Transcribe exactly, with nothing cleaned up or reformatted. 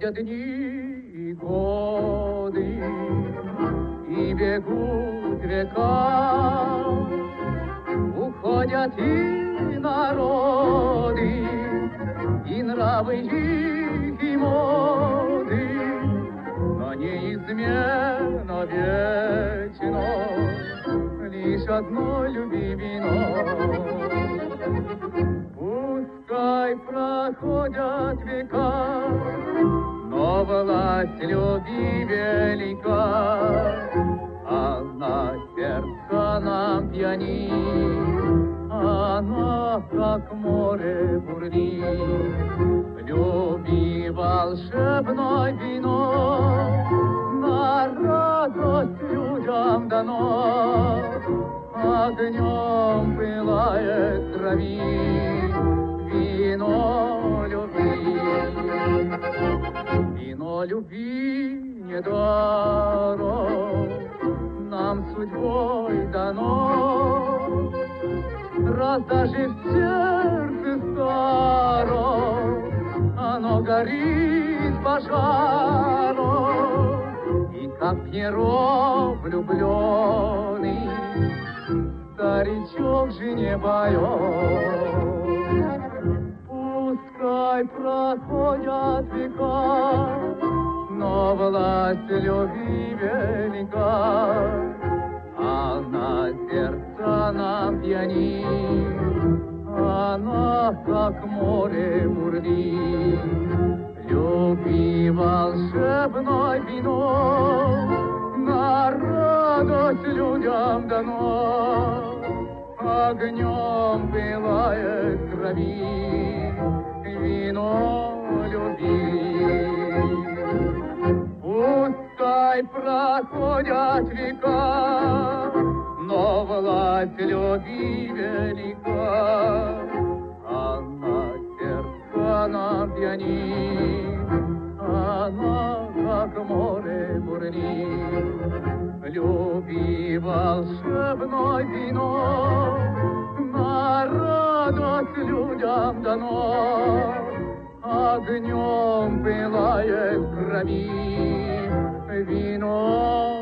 Проходят дни и годы, и бегут века, уходят и народы, и нравы их, и моды, но неизменно вечно лишь одно люби вино. Пускай проходят века, но власть любви велика, она сердце нам пьянит, она как море бурлит. Люби волшебное вино, на радость людям дано, огнем пылает крови вино любви. Вино любви не даром нам судьбой дано, раз даже в сердце старом оно горит пожаром, и как Пьеро влюбленный старичок жене поет. Пускай проходят века, но власть любви велика, она сердце нам пьянит, она как море бурлит. Люби волшебное вино, на радость людям дано, огнем пылает крови вино любви. Пускай проходят века, но власть любви велика, она сердце нам пьянит, она как море бурлит. Люби волшебное вино, на радость людям дано, огнем пылает крови вино